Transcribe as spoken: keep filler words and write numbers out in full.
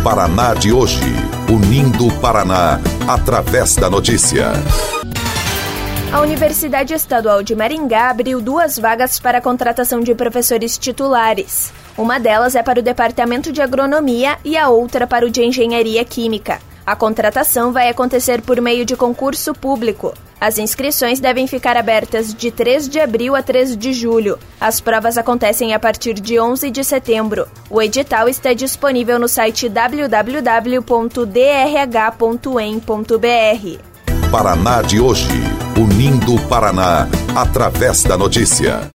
Paraná de hoje, unindo o Paraná através da notícia. A Universidade Estadual de Maringá abriu duas vagas para a contratação de professores titulares. Uma delas é para o Departamento de Agronomia e a outra para o de Engenharia Química. A contratação vai acontecer por meio de concurso público. As inscrições devem ficar abertas de três de abril a três de julho. As provas acontecem a partir de onze de setembro. O edital está disponível no site w w w ponto d r h ponto e m ponto b r. Paraná de hoje, unindo o Paraná através da notícia.